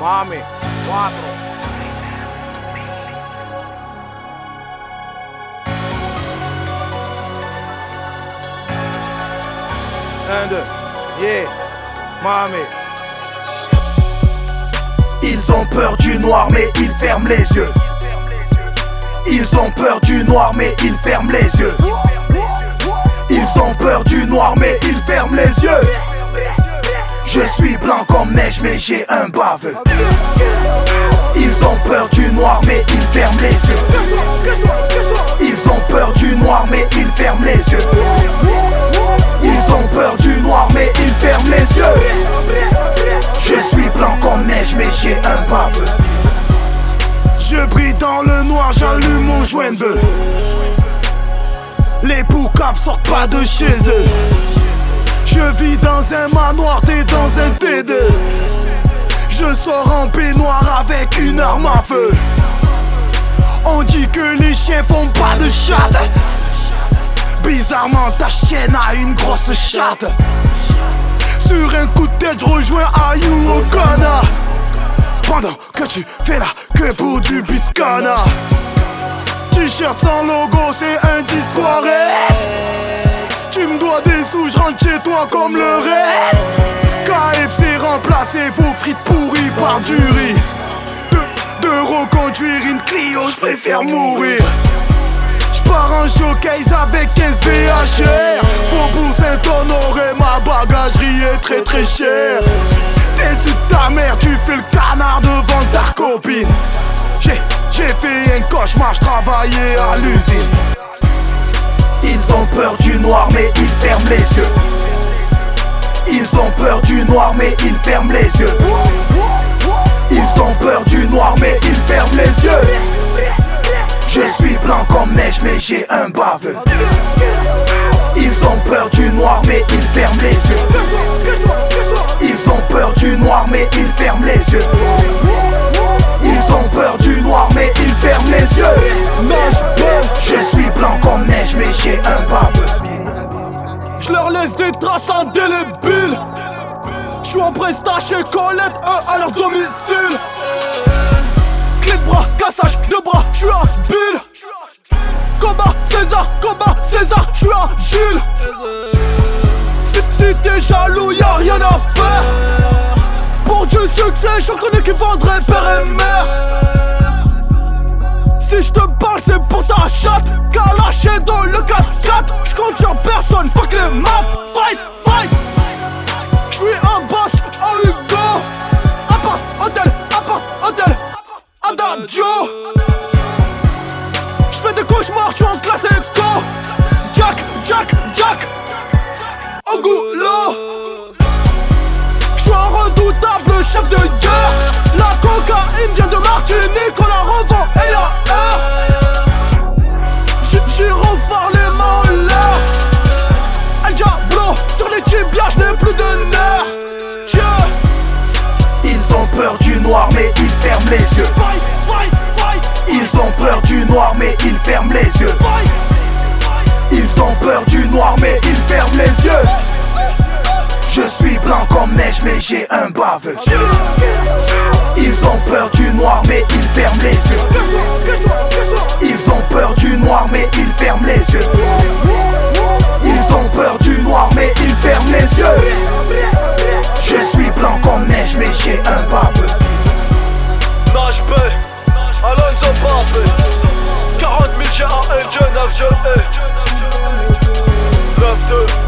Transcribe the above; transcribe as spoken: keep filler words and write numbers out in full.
Mami, cuatro. Un, deux, yeah, mami. Ils ont peur du noir mais ils ferment les yeux. Ils ont peur du noir mais ils ferment les yeux. Ils ont peur du noir mais ils ferment les yeux. Je suis blanc comme neige mais j'ai un baveux. Ils ont peur du noir mais ils ferment les yeux. Ils ont peur du noir mais ils ferment les yeux. Ils ont peur du noir mais ils ferment les yeux. Je suis blanc comme neige mais j'ai un baveux. Je brille dans le noir, j'allume mon joint de bœuf. Les poucaves sortent pas de chez eux. Je vis dans un manoir, t'es dans un T deux. Je sors en peignoir avec une arme à feu. On dit que les chiens font pas de chatte. Bizarrement ta chienne a une grosse chatte. Sur un coup de tête, je rejoins Ayou au Ghana. Pendant que tu fais la queue pour du biscana. T-shirt sans logo, c'est un discoiré. Tu me dois des sous, je rentre chez toi comme le raid. K F C remplacé vos frites pourries par du riz. De, de reconduire une Clio, je préfère mourir. J'pars en showcase avec quinze V H R. Faubourg Saint-Honoré, ma bagagerie est très très chère. T'es sur ta mère, tu fais le canard devant ta copine. J'ai, j'ai fait un cauchemar, j'travaillais à l'usine. Ils ont peur du noir mais ils ferment les yeux. Ils ont peur du noir mais ils ferment les yeux. Ils ont peur du noir mais ils ferment les yeux. Je suis blanc comme neige mais j'ai un baveux. Ils ont peur du noir mais ils ferment les yeux. Ils ont peur du noir mais ils ferment les yeux. Ils ont peur du noir mais ils ferment les yeux. Je suis blanc comme neige mais j'ai un baveux. Je leur laisse des traces indélébiles. Je suis en prestat chez Colette, eux à leur domicile. Clé de bras, cassage de bras, je suis habile. Combat César, combat César, je suis agile. Si, si t'es jaloux, y'a rien à faire. Pour du succès, j'en connais qui vendraient père et mère. Si je te parle, c'est pour ta chatte. Calaché dans le quatre quatre. J'compte sur personne, fuck les maths. Fight, fight. J'suis un boss, un Hugo. Appart, hôtel, appart, hôtel. Adagio. J'fais des cauchemars, j'suis en classe éco. Jack, Jack, Jack. Au goulot. J'suis un redoutable chef de guerre. La cocaïne vient de Martinique, on la revend et la heure. J'ai refait les mains en l'air. El Diablo, sur les tibias, j'n'ai plus de nerfs. Tiens. Ils ont peur du noir mais ils ferment les yeux. Fight, fight, fight. Ils ont peur du noir mais ils ferment les yeux. Fight. Ils ont peur du noir mais ils ferment les yeux. Je suis blanc comme neige mais j'ai un baveux. Ils ont peur du noir mais ils ferment les yeux. Ils ont peur du noir mais ils ferment les yeux. Ils ont peur du noir mais ils ferment les yeux. Je suis blanc comme neige mais j'ai un baveux. Nage B, Alonso Pape. Quarante mille G A L G neuf G E neuf deux.